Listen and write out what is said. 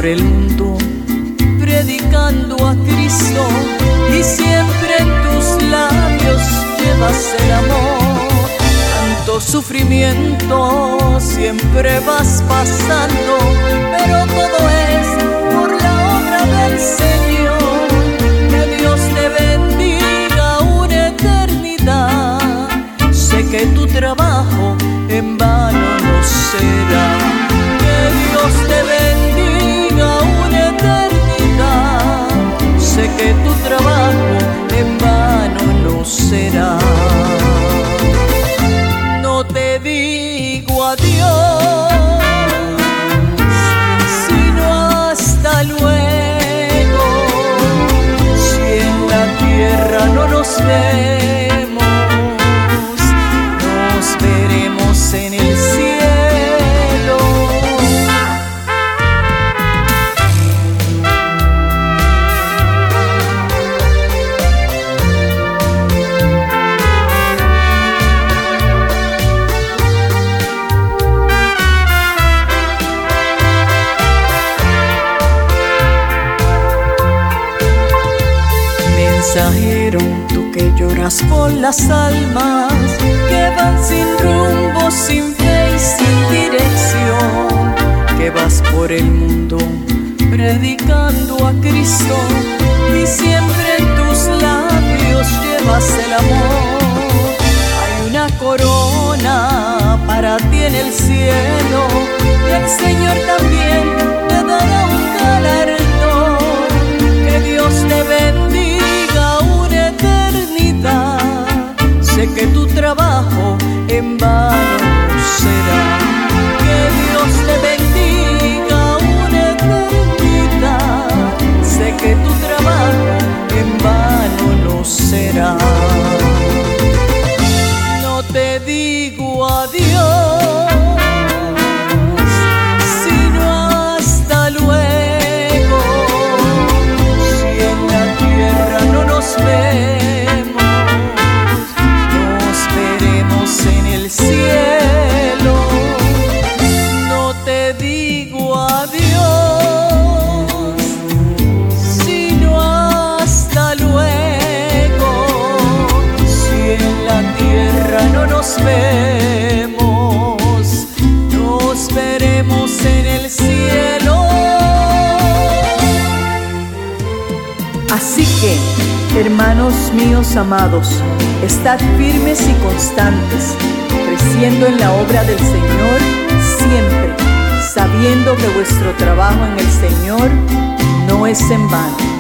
por el mundo predicando a Cristo y siempre en tus labios llevas el amor. Tanto sufrimiento siempre vas pasando, pero todo es por la obra del Señor. Que Dios te bendiga una eternidad. Sé que tu trabajo en vano no será. Que Dios te bendiga una eternidad. Sé que tu trabajo en vano no será. No te digo adiós, sino hasta luego. Si en la tierra no nos vemos, nos veremos en el cielo. Mensajero, tú que lloras por las almas que van sin rumbo, sin fe y sin dirección, que vas por el mundo predicando a Cristo y siempre en tus labios llevas el amor. Hay una corona para ti en el cielo y el Señor también te dará un galardón. Que Dios te bendiga una eternidad. Sé que tu trabajo en vano no será. Que Dios te bendiga una eternidad. Sé que tu trabajo en vano no será. No te digo adiós, sino hasta luego. Si en la tierra no nos vemos, nos veremos en el cielo. No te digo adiós, sino hasta luego. Si en la tierra no nos vemos, nos veremos en el cielo. Así que, hermanos míos amados, estad firmes y constantes, creciendo en la obra del Señor siempre, sabiendo que vuestro trabajo en el Señor no es en vano.